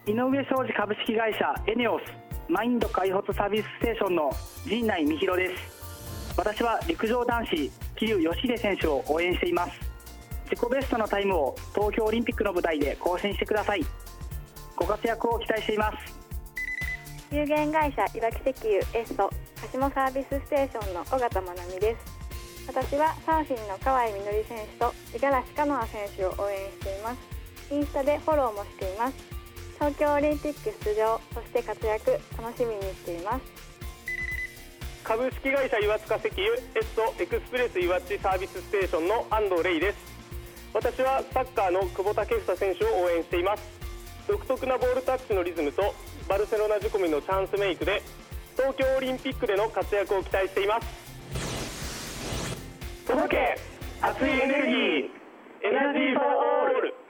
井上商事株式会社エネオスマインド開発サービスステーションの陣内美弘です。私は陸上男子桐生祥秀選手を応援しています。自己ベストのタイムを東京オリンピックの舞台で更新してください。ご活躍を期待しています。 有限会社いわき石油エッソ鹿島サービスステーションの尾形真奈美です。私はサーフィンの河合みのり選手と五十嵐カノア選手を応援しています。インスタでフォローもしています。東京オリンピック出場、そして活躍楽しみにしています。 株式会社岩塚石油エッソエクスプレス岩地サービスステーションの安藤玲です。私はサッカーの久保建英選手を応援しています。独特なボールタッチのリズムとバルセロナ仕込みのチャンスメイクで東京オリンピックでの活躍を期待しています。届け熱いエネルギー、エナジーフォーオール。